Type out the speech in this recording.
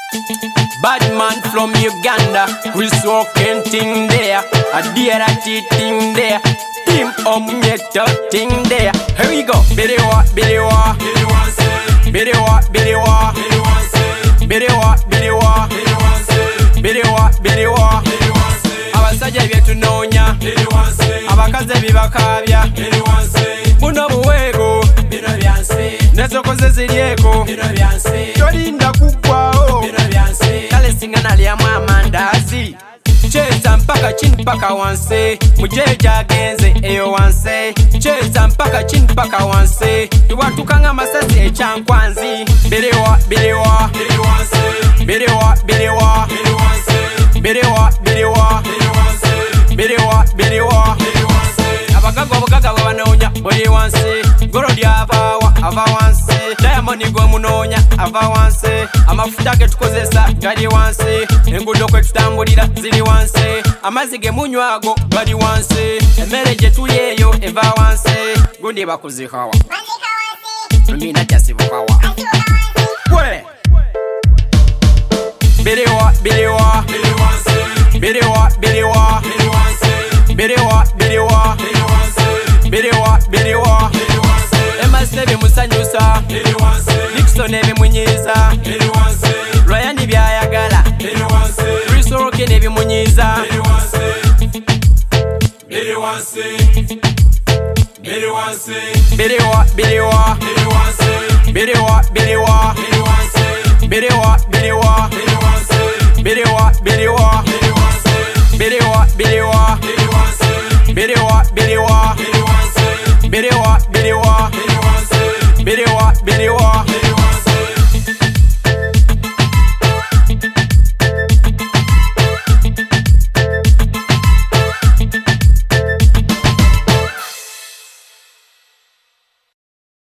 Bad man from Uganda, we smoking thing there. A dear thing there. Team omnyeto thing there. Here we go. Billy wa, Billy wa, Billy wa, Billy wa, Billy wa, Billy wa, Billy wa, Billy wa, Billy wa. Abasajja byetunoonya, abakazi bibakabya, buno buweego, nezokoze ziryeko, tolinda kuggwawo, kale singa nalyamu amandazi. Cheza mpaka chini mpaka wansi, mujeja agenze eyo wansi. Cheza mpaka chini mpaka wansi, iwatukanga masasi echankwanzi. Billy wa, Billy wa, Billy wa, Billy wa, Billy wa, Billy wa, Billy wa, Billy wa. Abagaga babanoonya buli wansi, Gorodi avaawa ava wansi, Diamond gwe munoonya ava wansi, amafuta ge tukozesa gali wansi, enguudo kwe tutambulira ziri wansi, amazzi ge munywago gali wansi, emmere gye tulya eyo eva wansi. Gundi bakuzikawa lumina tyasibukawa we Billy wa, Billy wa, Billy wa, Billy wa, Billy wa, Billy wa, Billy wa, Billy wa. Emase bimusanyusa, Nixon ebimunyiza, Ryan byayagala, Risoroke nebimunyiza. Billy wa, Billy wa, Billy wa, Billy wa, Billy wa, Billy wa, Billy wa, Billy wa, Billy wa.